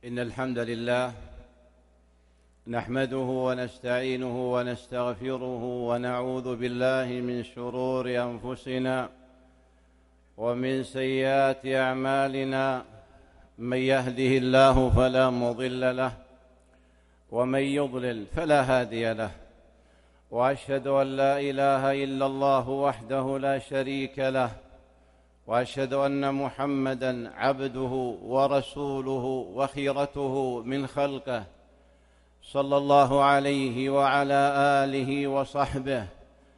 إن الحمد لله نحمده ونستعينه ونستغفره ونعوذ بالله من شرور أنفسنا ومن سيئات أعمالنا. من يهده الله فلا مضل له ومن يضلل فلا هادي له، وأشهد أن لا إله إلا الله وحده لا شريك له، وأشهد أن محمدًا عبده ورسوله وخيرته من خلقه صلى الله عليه وعلى آله وصحبه.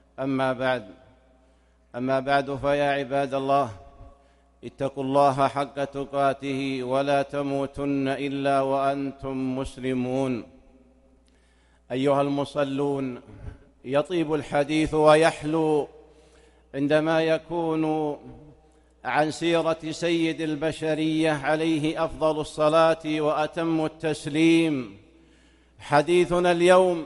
أما بعد فيا عباد الله، اتقوا الله حق تقاته ولا تموتن إلا وأنتم مسلمون. أيها المصلون، يطيب الحديث ويحلو عندما يكون عن سيرة سيد البشرية عليه أفضل الصلاة وأتم التسليم. حديثنا اليوم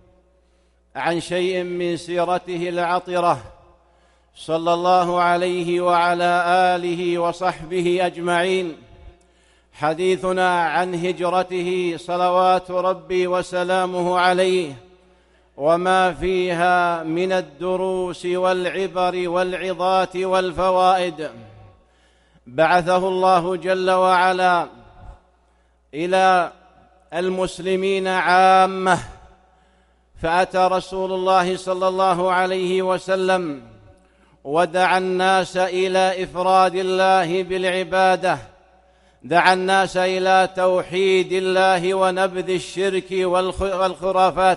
عن شيء من سيرته العطرة صلى الله عليه وعلى آله وصحبه أجمعين. حديثنا عن هجرته صلوات ربي وسلامه عليه، وما فيها من الدروس والعبر والعظات والفوائد. بعثه الله جل وعلا إلى المسلمين عامة، فأتى رسول الله صلى الله عليه وسلم ودعا الناس إلى إفراد الله بالعبادة، دعا الناس إلى توحيد الله ونبذ الشرك والخرافات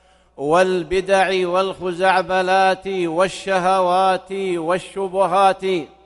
والبدع والخزعبلات والشهوات والشبهات.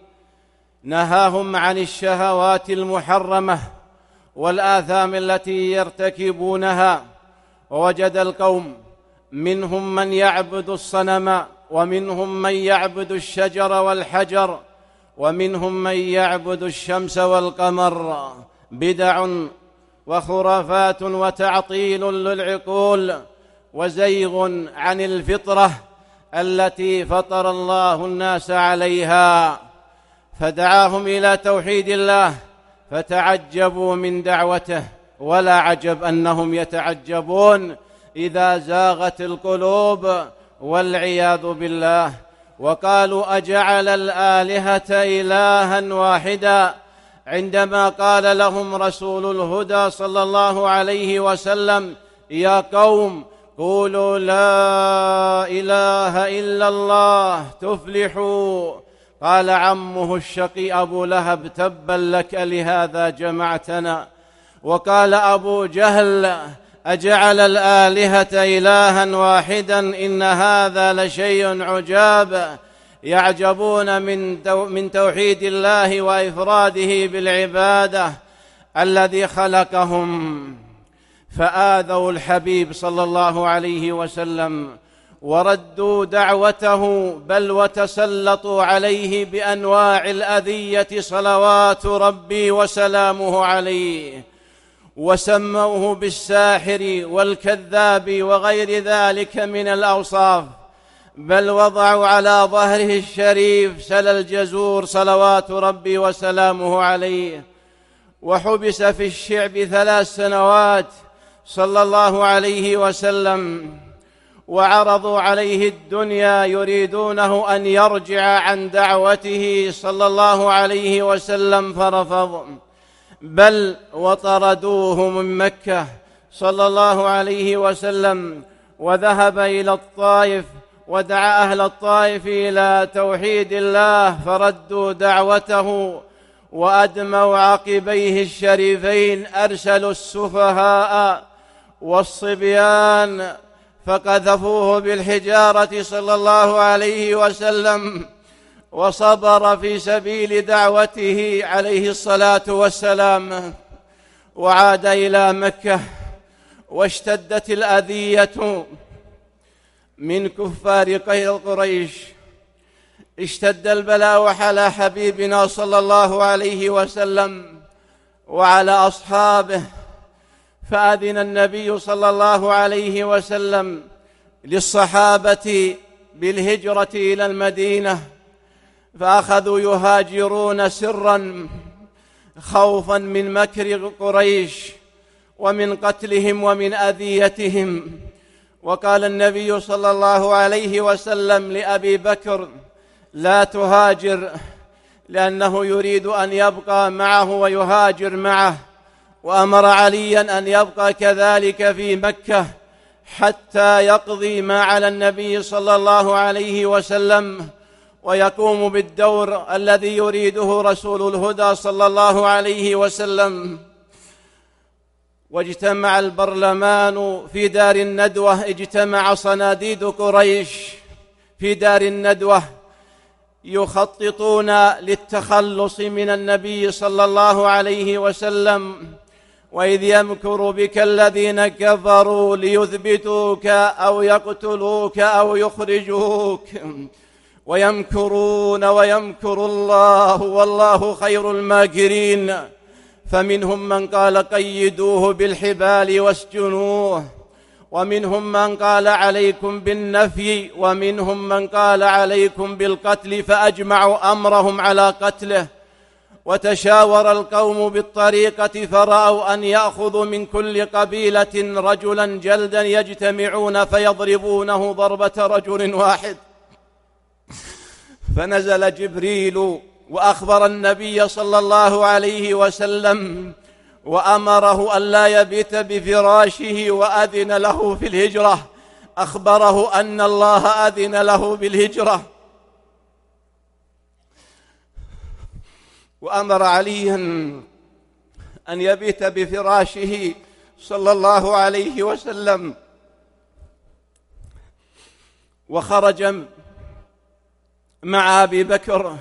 نهاهم عن الشهوات المحرمة والآثام التي يرتكبونها. ووجد القوم منهم من يعبد الصنم، ومنهم من يعبد الشجر والحجر، ومنهم من يعبد الشمس والقمر. بدع وخرافات وتعطيل للعقول وزيغ عن الفطرة التي فطر الله الناس عليها. فدعاهم إلى توحيد الله فتعجبوا من دعوته، ولا عجب أنهم يتعجبون إذا زاغت القلوب والعياذ بالله. وقالوا أجعل الآلهة إلها واحدا، عندما قال لهم رسول الهدى صلى الله عليه وسلم: يا قوم قولوا لا إله إلا الله تفلحوا. قال عمه الشقي أبو لهب: تبا لك لهذا جمعتنا. وقال أبو جهل: أجعل الآلهة إلها واحدا إن هذا لشيء عجاب. يعجبون من توحيد الله وإفراده بالعبادة الذي خلقهم. فآذوا الحبيب صلى الله عليه وسلم وردوا دعوته، بل وتسلطوا عليه بأنواع الأذية صلوات ربي وسلامه عليه، وسموه بالساحر والكذاب وغير ذلك من الأوصاف. بل وضعوا على ظهره الشريف سل الجزور صلوات ربي وسلامه عليه. وحبس في الشعب 3 سنوات صلى الله عليه وسلم، وعرضوا عليه الدنيا يريدونه أن يرجع عن دعوته صلى الله عليه وسلم فرفض، بل وطردوه من مكة صلى الله عليه وسلم، وذهب إلى الطائف ودعا أهل الطائف إلى توحيد الله فردوا دعوته وأدموا عقبيه الشريفين. أرسلوا السفهاء والصبيان فقذفوه بالحجارة صلى الله عليه وسلم، وصبر في سبيل دعوته عليه الصلاة والسلام. وعاد إلى مكة، واشتدت الأذية من كفار قريش. اشتد البلاء على حبيبنا صلى الله عليه وسلم وعلى أصحابه، فأذن النبي صلى الله عليه وسلم للصحابة بالهجرة إلى المدينة، فأخذوا يهاجرون سرا خوفا من مكر قريش ومن قتلهم ومن أذيتهم. وقال النبي صلى الله عليه وسلم لأبي بكر: لا تهاجر، لأنه يريد أن يبقى معه ويهاجر معه. وأمر عليا أن يبقى كذلك في مكة حتى يقضي ما على النبي صلى الله عليه وسلم ويقوم بالدور الذي يريده رسول الهدى صلى الله عليه وسلم. واجتمع البرلمان في دار الندوة، اجتمع صناديد قريش في دار الندوة يخططون للتخلص من النبي صلى الله عليه وسلم. وإذ يمكر بك الذين كفروا ليثبتوك أو يقتلوك أو يخرجوك ويمكرون ويمكر الله والله خير الماكرين. فمنهم من قال قيدوه بالحبال واسجنوه، ومنهم من قال عليكم بالنفي، ومنهم من قال عليكم بالقتل، فأجمعوا أمرهم على قتله. وتشاور القوم بالطريقة فرأوا أن يأخذوا من كل قبيلة رجلا جلدا يجتمعون فيضربونه ضربة رجل واحد. فنزل جبريل وأخبر النبي صلى الله عليه وسلم وأمره أن لا يبيت بفراشه وأذن له في الهجرة، أخبره أن الله أذن له بالهجرة. وأمر عليا أن يبيت بفراشه صلى الله عليه وسلم. وخرج مع أبي بكر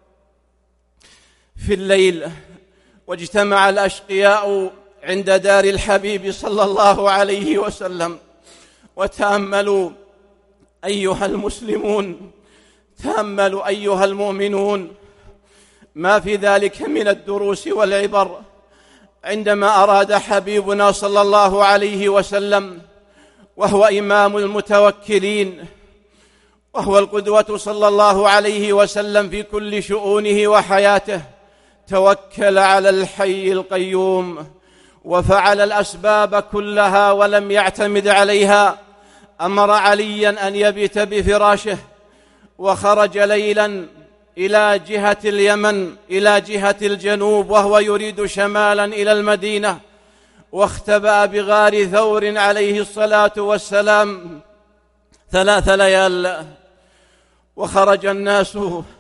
في الليل، واجتمع الأشقياء عند دار الحبيب صلى الله عليه وسلم. وتأملوا أيها المسلمون، تأملوا أيها المؤمنون ما في ذلك من الدروس والعبر عندما أراد حبيبنا صلى الله عليه وسلم، وهو إمام المتوكلين وهو القدوة صلى الله عليه وسلم في كل شؤونه وحياته، توكل على الحي القيوم وفعل الأسباب كلها ولم يعتمد عليها. أمر عليا أن يبيت بفراشه، وخرج ليلا إلى جهة اليمن، إلى جهة الجنوب، وهو يريد شمالا إلى المدينة. واختبأ بغار ثور عليه الصلاة والسلام 3 ليال. وخرج الناس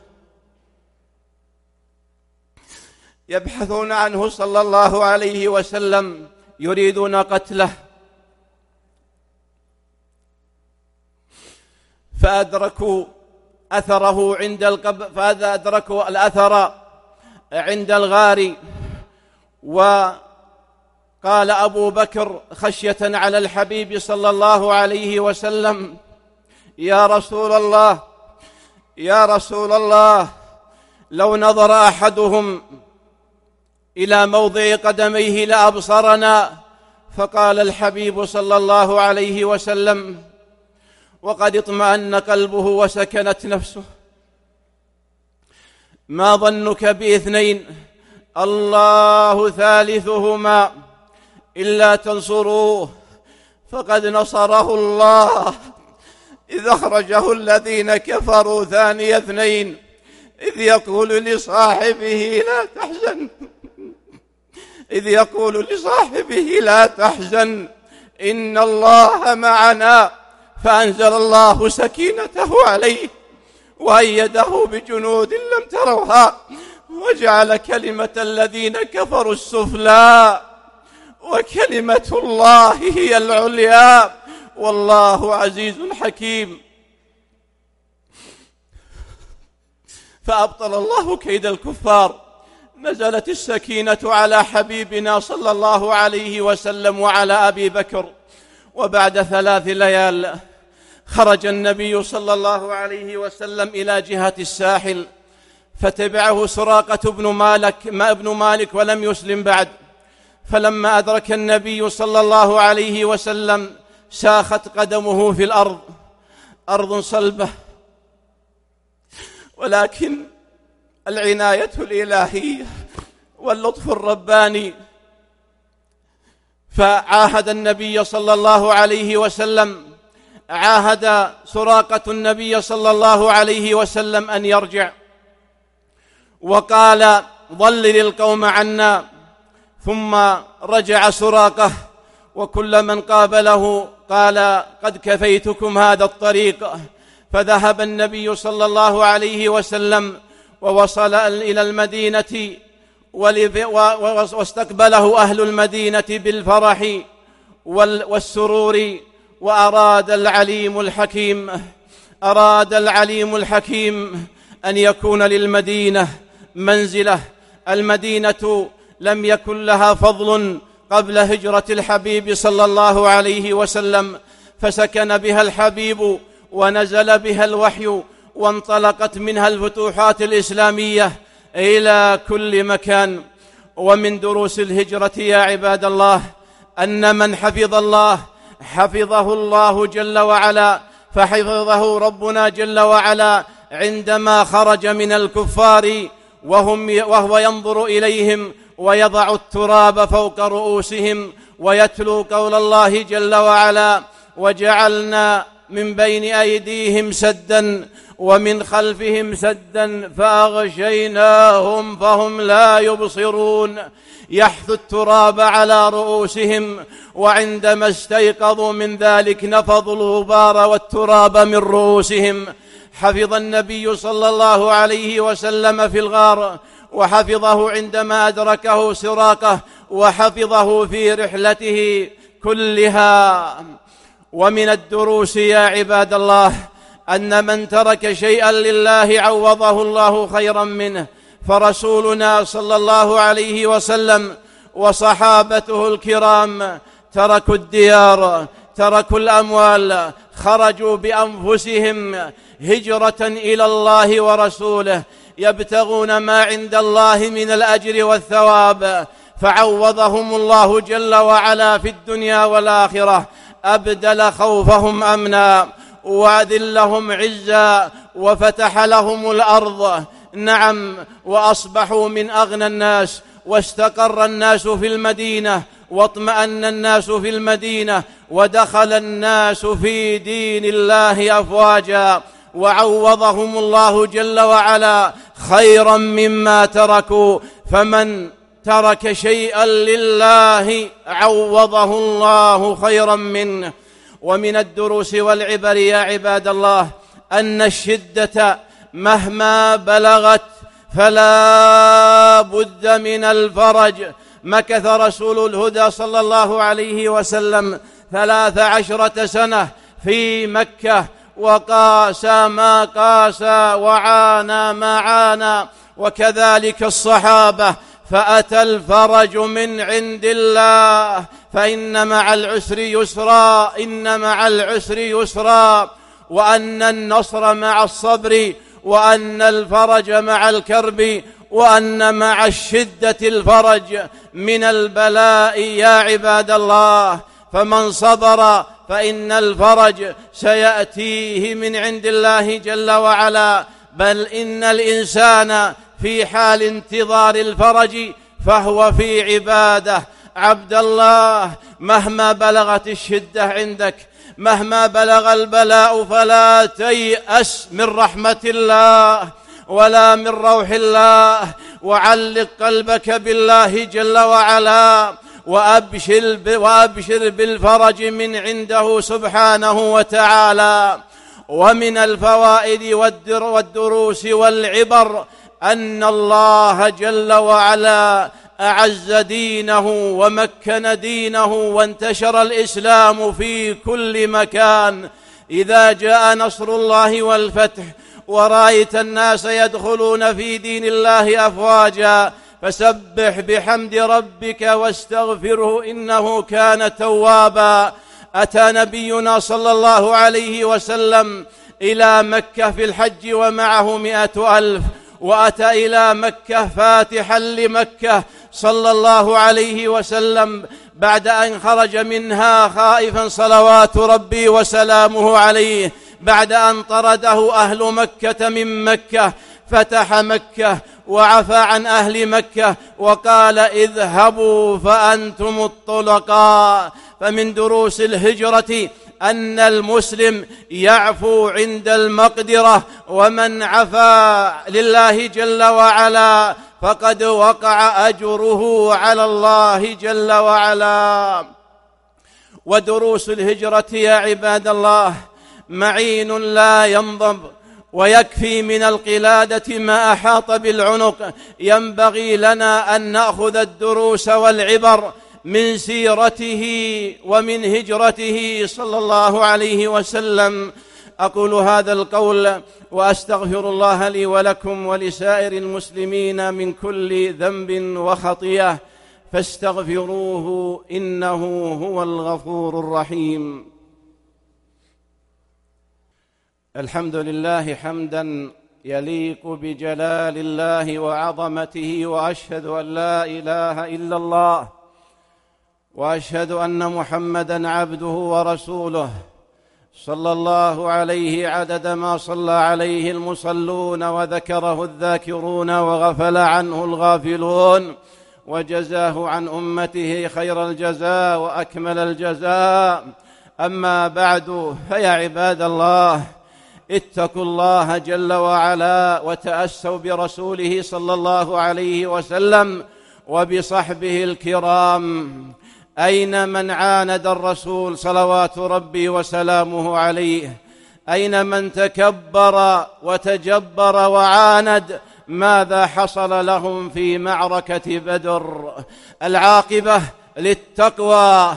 يبحثون عنه صلى الله عليه وسلم يريدون قتله، فأدركوا أثره فأدركوا الأثر عند الغار. وقال أبو بكر خشية على الحبيب صلى الله عليه وسلم: يا رسول الله، يا رسول الله، لو نظر أحدهم إلى موضع قدميه لأبصرنا. فقال الحبيب صلى الله عليه وسلم وقد اطمأن قلبه وسكنت نفسه: ما ظنك باثنين الله ثالثهما إلا تنصروه فقد نصره الله، إذ أخرجه الذين كفروا ثاني اثنين إذ يقول لصاحبه لا تحزن، إذ يقول لصاحبه لا تحزن إن الله معنا، فأنزل الله سكينته عليه وأيده بجنود لم تروها وجعل كلمة الذين كفروا السفلى وكلمة الله هي العليا والله عزيز حكيم. فأبطل الله كيد الكفار. نزلت السكينة على حبيبنا صلى الله عليه وسلم وعلى أبي بكر. وبعد 3 ليال خرج النبي صلى الله عليه وسلم إلى جهة الساحل، فتبعه سراقة ابن مالك ولم يسلم بعد. فلما أدرك النبي صلى الله عليه وسلم ساخت قدمه في الأرض، أرض صلبة، ولكن العناية الإلهية واللطف الرباني فعاهد النبي صلى الله عليه وسلم، عاهد سراقة النبي صلى الله عليه وسلم أن يرجع، وقال ضلل القوم عنا. ثم رجع سراقة، وكل من قابله قال قد كفيتكم هذا الطريق. فذهب النبي صلى الله عليه وسلم ووصل إلى المدينة، واستقبله أهل المدينة بالفرح والسرور. وأراد العليم الحكيم أن يكون للمدينة منزلة. المدينة لم يكن لها فضل قبل هجرة الحبيب صلى الله عليه وسلم، فسكن بها الحبيب ونزل بها الوحي، وانطلقت منها الفتوحات الإسلامية إلى كل مكان. ومن دروس الهجرة يا عباد الله أن من حفظ الله حفظه الله جل وعلا، فحفظه ربنا جل وعلا عندما خرج من الكفار وهو ينظر إليهم ويضع التراب فوق رؤوسهم ويتلو قول الله جل وعلا: وجعلنا من بين أيديهم سدا ومن خلفهم سدا فأغشيناهم فهم لا يبصرون. يحث التراب على رؤوسهم، وعندما استيقظوا من ذلك نفضوا الغبار والتراب من رؤوسهم. حفظ النبي صلى الله عليه وسلم في الغار، وحفظه عندما أدركه سراقة، وحفظه في رحلته كلها. ومن الدروس يا عباد الله أن من ترك شيئا لله عوضه الله خيرا منه. فرسولنا صلى الله عليه وسلم وصحابته الكرام تركوا الديار، تركوا الأموال، خرجوا بأنفسهم هجرة إلى الله ورسوله، يبتغون ما عند الله من الأجر والثواب. فعوضهم الله جل وعلا في الدنيا والآخرة، أبدل خوفهم أمنا وأذلهم عزا وفتح لهم الأرض. نعم، وأصبحوا من أغنى الناس، واستقر الناس في المدينة، واطمأن الناس في المدينة، ودخل الناس في دين الله أفواجا. وعوضهم الله جل وعلا خيرا مما تركوا. فمن ترك شيئا لله عوضه الله خيرا منه. ومن الدروس والعبر يا عباد الله أن الشدة مهما بلغت فلا بد من الفرج. مكث رسول الهدى صلى الله عليه وسلم 13 سنة في مكة، وقاسى ما قاسى وعانى ما عانى، وكذلك الصحابة. فأتى الفرج من عند الله، فإن مع العسر يسرا، إن مع العسر يسرا، وأن النصر مع الصبر، وأن الفرج مع الكرب، وأن مع الشدة الفرج من البلاء يا عباد الله. فمن صبر فإن الفرج سيأتيه من عند الله جل وعلا. بل إن الإنسان في حال انتظار الفرج فهو في عبادة. عبد الله، مهما بلغت الشدة عندك، مهما بلغ البلاء، فلا تيأس من رحمة الله ولا من روح الله، وعلق قلبك بالله جل وعلا، وأبشر بالفرج من عنده سبحانه وتعالى. ومن الفوائد والدروس والعبر أن الله جل وعلا أعز دينه ومكن دينه، وانتشر الإسلام في كل مكان. إذا جاء نصر الله والفتح ورأيت الناس يدخلون في دين الله أفواجا، فسبح بحمد ربك واستغفره إنه كان توابا. أتى نبينا صلى الله عليه وسلم إلى مكة في الحج ومعه 100,000، وأتى إلى مكة فاتحا لمكة صلى الله عليه وسلم بعد أن خرج منها خائفا صلوات ربي وسلامه عليه، بعد أن طرده أهل مكة من مكة. فتح مكة وعفى عن أهل مكة وقال اذهبوا فأنتم الطلقاء. فمن دروس الهجرة أن المسلم يعفو عند المقدرة، ومن عفا لله جل وعلا فقد وقع أجره على الله جل وعلا. ودروس الهجرة يا عباد الله معين لا ينضب، ويكفي من القلادة ما أحاط بالعنق. ينبغي لنا أن نأخذ الدروس والعبر من سيرته ومن هجرته صلى الله عليه وسلم. أقول هذا القول وأستغفر الله لي ولكم ولسائر المسلمين من كل ذنب وخطيئة، فاستغفروه إنه هو الغفور الرحيم. الحمد لله حمدا يليق بجلال الله وعظمته، وأشهد أن لا إله إلا الله، وأشهد أن محمدًا عبده ورسوله صلى الله عليه عدد ما صلى عليه المصلون وذكره الذاكرون وغفل عنه الغافلون، وجزاه عن أمته خير الجزاء وأكمل الجزاء. أما بعد، فيا عباد الله اتقوا الله جل وعلا وتأسوا برسوله صلى الله عليه وسلم وبصحبه الكرام. أين من عاند الرسول صلوات ربي وسلامه عليه؟ أين من تكبر وتجبر وعاند؟ ماذا حصل لهم في معركة بدر؟ العاقبة للتقوى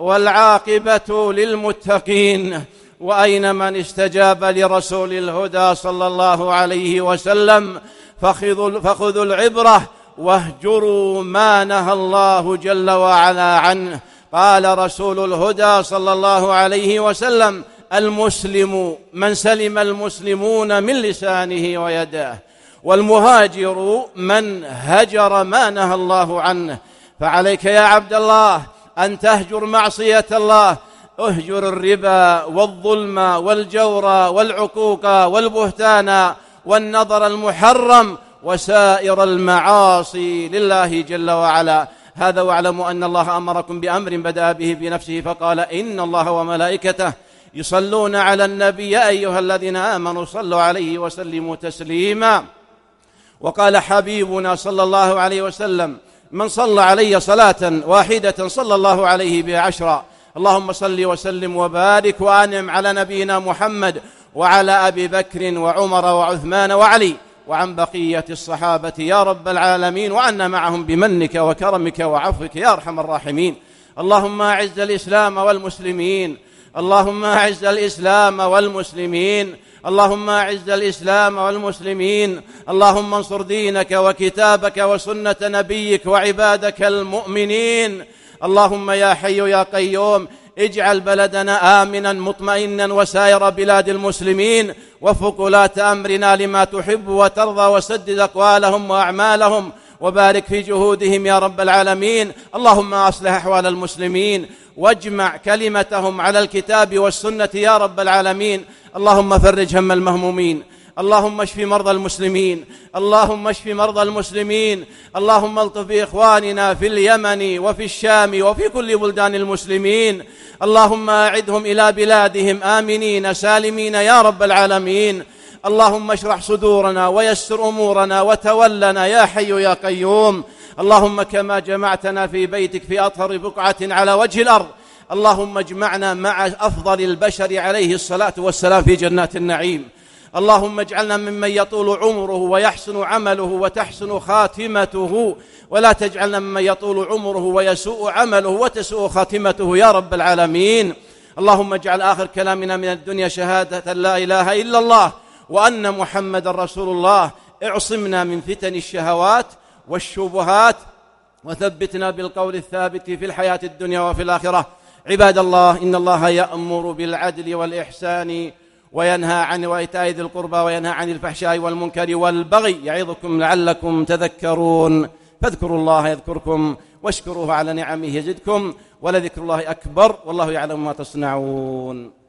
والعاقبة للمتقين. وأين من استجاب لرسول الهدى صلى الله عليه وسلم؟ فخذوا العبرة واهجروا ما نهى الله جل وعلا عنه. قال رسول الهدى صلى الله عليه وسلم: المسلم من سلم المسلمون من لسانه ويده، والمهاجر من هجر ما نهى الله عنه. فعليك يا عبد الله أن تهجر معصية الله. اهجر الربا والظلم والجور والعقوق والبهتان والنظر المحرم وسائر المعاصي لله جل وعلا. هذا واعلموا أن الله أمركم بأمر بدأ به بنفسه فقال: إن الله وملائكته يصلون على النبي يا أيها الذين آمنوا صلوا عليه وسلموا تسليما. وقال حبيبنا صلى الله عليه وسلم: من صلى علي صلاة واحدة صلى الله عليه بعشرا. اللهم صل وسلم وبارك وأنعم على نبينا محمد وعلى أبي بكر وعمر وعثمان وعلي وعن بقية الصحابة يا رب العالمين، وعنا معهم بمنك وكرمك وعفوك يا أرحم الراحمين. اللهم أعز الإسلام والمسلمين، اللهم أعز الإسلام والمسلمين، اللهم أعز الإسلام والمسلمين. اللهم انصر دينك وكتابك وسنة نبيك وعبادك المؤمنين. اللهم يا حي يا قيوم اجعل بلدنا آمنا مطمئنا وسائر بلاد المسلمين، وفق ولاة أمرنا لما تحب وترضى، وسدد أقوالهم وأعمالهم وبارك في جهودهم يا رب العالمين. اللهم أصلح أحوال المسلمين واجمع كلمتهم على الكتاب والسنة يا رب العالمين. اللهم فرج هم المهمومين، اللهم اشف مرضى المسلمين، اللهم اشف مرضى المسلمين. اللهم الطف بإخواننا في اليمن وفي الشام وفي كل بلدان المسلمين. اللهم أعدهم إلى بلادهم آمنين سالمين يا رب العالمين. اللهم اشرح صدورنا ويسر أمورنا وتولنا يا حي يا قيوم. اللهم كما جمعتنا في بيتك في أطهر بقعة على وجه الأرض، اللهم اجمعنا مع أفضل البشر عليه الصلاة والسلام في جنات النعيم. اللهم اجعلنا ممن يطول عمره ويحسن عمله وتحسن خاتمته، ولا تجعلنا ممن يطول عمره ويسوء عمله وتسوء خاتمته يا رب العالمين. اللهم اجعل آخر كلامنا من الدنيا شهادة لا إله إلا الله وأن محمد رسول الله. اعصمنا من فتن الشهوات والشبهات، وثبتنا بالقول الثابت في الحياة الدنيا وفي الآخرة. عباد الله، إن الله يأمر بالعدل والإحسان وينهى عن وإيتاء ذي القربى وينهى عن الفحشاء والمنكر والبغي يعظكم لعلكم تذكرون. فاذكروا الله يذكركم واشكروه على نعمه يزدكم، ولذكر الله أكبر، والله يعلم ما تصنعون.